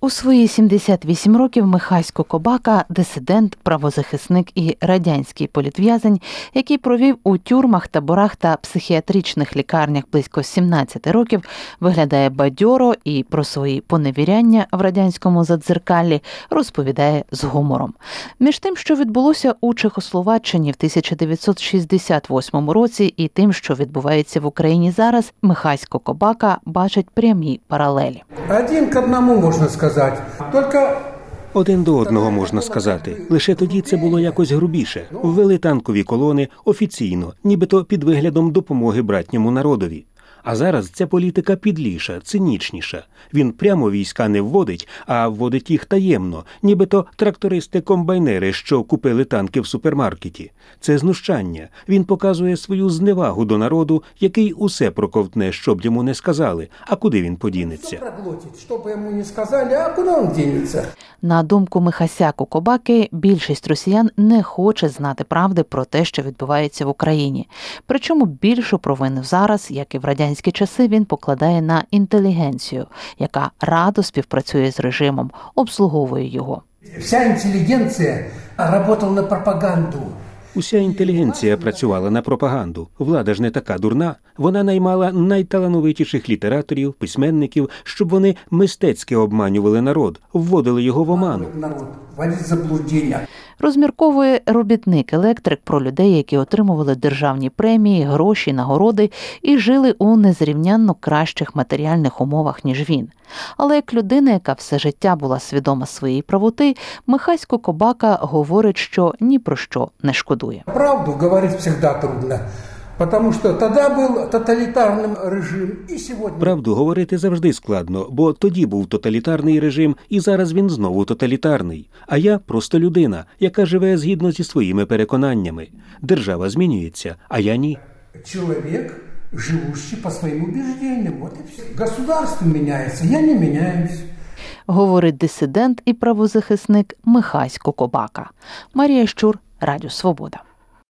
У свої 78 років Михасько Кобака – дисидент, правозахисник і радянський політв'язень, який провів у тюрмах, таборах та психіатричних лікарнях близько 17 років, виглядає бадьоро і про свої поневіряння в радянському задзеркаллі розповідає з гумором. Між тим, що відбулося у Чехословаччині в 1968 році і тим, що відбувається в Україні зараз, Михасько Кобака бачить прямі паралелі. Один к одному, можна сказати. Один до одного можна сказати. Лише тоді це було якось грубіше. Ввели танкові колони офіційно, нібито під виглядом допомоги братньому народові. А зараз ця політика підліша, цинічніша. Він прямо війська не вводить, а вводить їх таємно, нібито трактористи-комбайнери, що купили танки в супермаркеті. Це знущання. Він показує свою зневагу до народу, який усе проковтне, щоб йому не сказали. А куди він подінеться? Щоб йому не сказали, а куди він дінеться? На думку Михасяку Кобаки, більшість росіян не хоче знати правди про те, що відбувається в Україні. Причому більшу провину зараз, як і в радянські часи, він покладає на інтелігенцію, яка радо співпрацює з режимом, обслуговує його. Вся інтелігенція працювала на пропаганду. Уся інтелігенція працювала на пропаганду. Влада ж не така дурна. Вона наймала найталановитіших літераторів, письменників, щоб вони мистецьки обманювали народ, вводили його в оману. Розмірковує робітник-електрик про людей, які отримували державні премії, гроші, нагороди і жили у незрівнянно кращих матеріальних умовах, ніж він. Але як людина, яка все життя була свідома своєї правоти, Михасько Кобака говорить, що ні про що не шкодує. Правду говорити завжди трудно. Тому що тоді був тоталітарний режим, і сьогодні... Правду говорити завжди складно, бо тоді був тоталітарний режим, і зараз він знову тоталітарний. А я просто людина, яка живе згідно зі своїми переконаннями. Держава змінюється, а я ні. Чоловік, живущий по своїм убежденням. Вот і все. Государство міняється, я не міняюсь. Говорить дисидент і правозахисник Михасько Кобака. Марія Щур, Радіо Свобода.